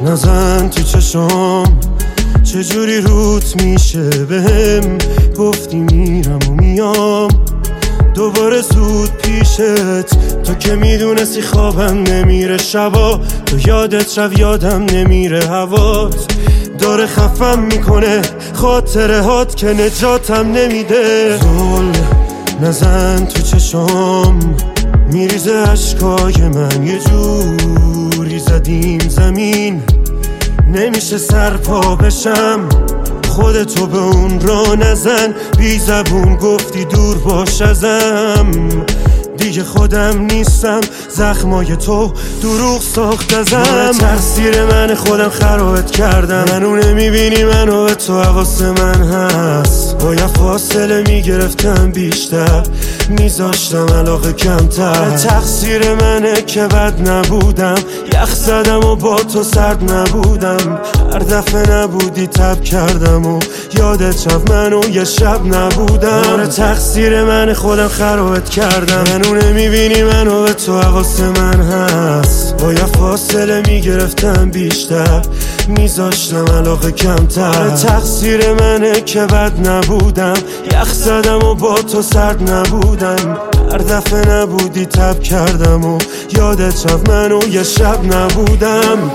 نزن تو چشم چجوری روت میشه بهم گفتی میرم و میام دوباره زود پیشت تو که میدونستی خوابم نمیره شبا تو یادت شب یادم نمیره هوات داره خفم میکنه خاطره هات که نجاتم نمیده زل نزن تو چشم میریزه عشقای من یه جوری زدیم زمین نمیشه سرپا بشم خودتو به اون را نزن بی زبون گفتی دور باش ازم دیگه خودم نیستم زخمای تو دروغ ساخت ازم تقصیر من خودم خرابت کردم منو نمیبینی منو به تو حواس من هست باید فاصله میگرفتم بیشتر میذاشتم علاقه کمتر تقصیر منه که بد نبودم یخ زدم و با تو سرد نبودم هر دفعه نبودی تب کردم و یادت شب منو یه شب نبودم تقصیر من خودم خرابت کردم منو نمیبینی منو به تو حواس من هست باید فاصله میگرفتم بیشتر میذاشتم علاقه کمتر تقصیر منه که بد نبودم یخ زدم و با تو سرد نبودم هر دفعه نبودی تب کردم و یادت شب منو یه شب نبودم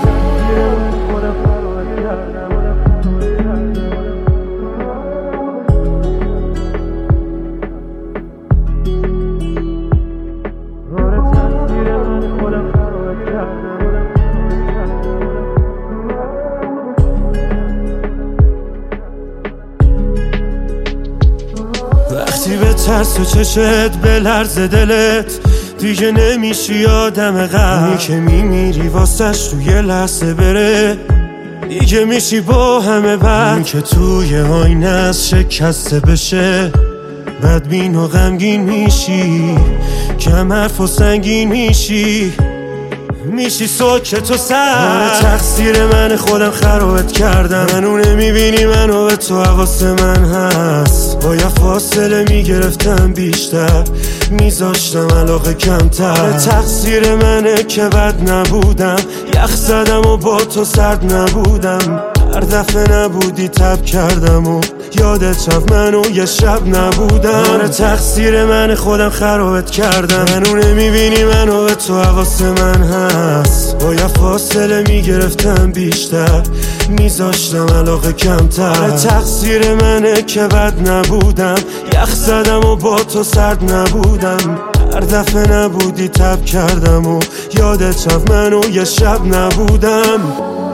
وقتی به ترس و چشت به لرز دلت دیگه نمیشی آدم قبلی که میمیری واسش توی لحظه بره دیگه میشی با همه بد که توی آینه از شکسته بشه بدبین و غمگین میشی کم حرف و سنگین میشی ساکت و سر تقصیر من خودم خرابت کردم منو نمیبینی منو به تو حواس من هست باید فاصله میگرفتم بیشتر میذاشتم علاقه کمتر تقصیر منه که بد نبودم یخ زدم و با تو سرد نبودم هر دفعه نبودی تب کردم و یادت شب منو یه شب نبودم تقصیر من خودم خرابت کردم منو نمیبینی منو به تو حواس من هست باید فاصله میگرفتم بیشتر میذاشتم علاقه کمتر تقصیر منه که بد نبودم یخ زدم و با تو سرد نبودم هر دفعه نبودی تب کردم و یادت شب منو یه شب نبودم